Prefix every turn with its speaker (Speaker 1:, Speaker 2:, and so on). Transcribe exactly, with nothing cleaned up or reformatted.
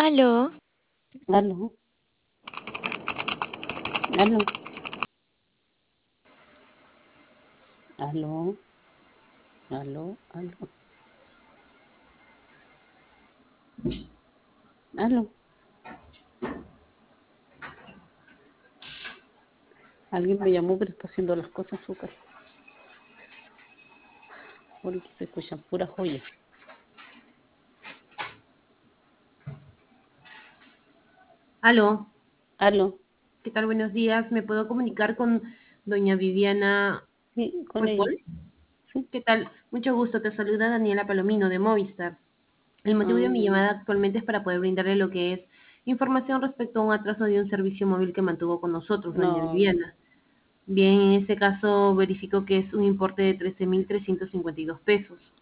Speaker 1: Aló,
Speaker 2: Aló, aló, aló, aló, aló, aló. Alguien me llamó, pero está haciendo las cosas en su casa. Porque se escuchan puras joyas.
Speaker 3: Aló,
Speaker 2: Aló,
Speaker 3: ¿qué tal? Buenos días. ¿Me puedo comunicar con doña Viviana
Speaker 2: sí, con ella.
Speaker 3: Huepol?
Speaker 2: Sí.
Speaker 3: ¿Qué tal? Mucho gusto. Te saluda Daniela Palomino de Movistar. El motivo de mi
Speaker 2: Ah,
Speaker 3: llamada actualmente es para poder brindarle lo que es información respecto a un atraso de un servicio móvil que mantuvo con nosotros, doña
Speaker 2: no,
Speaker 3: Viviana. Bien, en este caso verifico que es un importe de trece mil trescientos cincuenta y dos pesos.